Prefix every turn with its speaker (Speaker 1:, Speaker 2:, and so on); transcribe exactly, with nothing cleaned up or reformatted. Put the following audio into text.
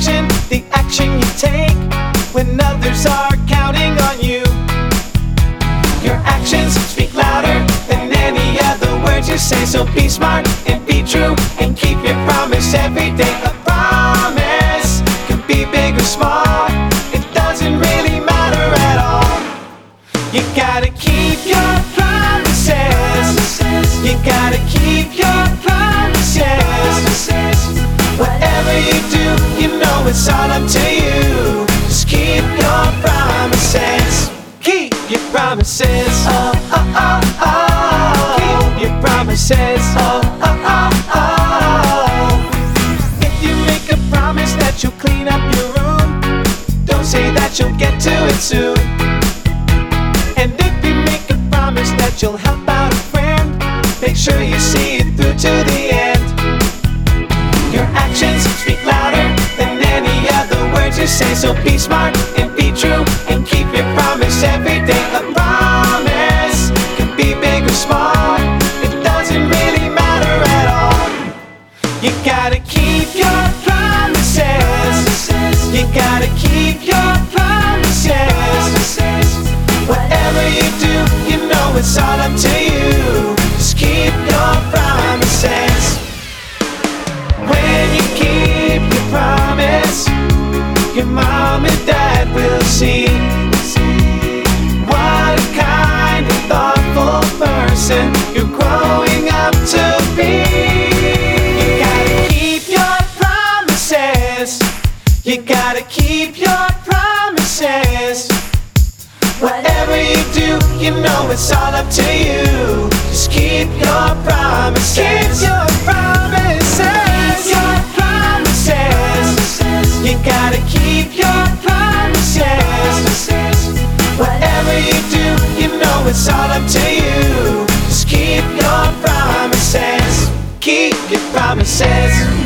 Speaker 1: action, the action you take when others are counting on you. Your actions speak louder than any other words you say. So be smart and be true and keep your promise every day. A promise can be big or small, it doesn't really matter at all. You gotta keep your promises. You gotta keep your promises. Whatever you do, you know it's all up to you. Just keep your promises. Keep your promises. Oh, oh, oh, oh. Keep your promises. Oh, oh, oh, oh. If you make a promise that you'll clean up your room, don't say that you'll get to it soon. And if you make a promise that you'll help out a friend, make sure you see it through to the end. Your actions speak louder than any other words you say. So be smart and be true and keep your promise every day. A promise can be big or small, it doesn't really matter at all. You gotta keep your promises. You gotta keep your promises. Whatever you do, you know it's all up to you. Just keep your promises. When you keep your promise, your mom and dad will see what a kind and thoughtful person you're growing up to be. You gotta keep your promises. You gotta keep your promises. Whatever you do, you know it's all up to you. Just keep your promises. Keep your promises. Keep your promises. You gotta keep your promises. Whatever you do, you know it's all up to you. Just keep your promises. Keep your promises.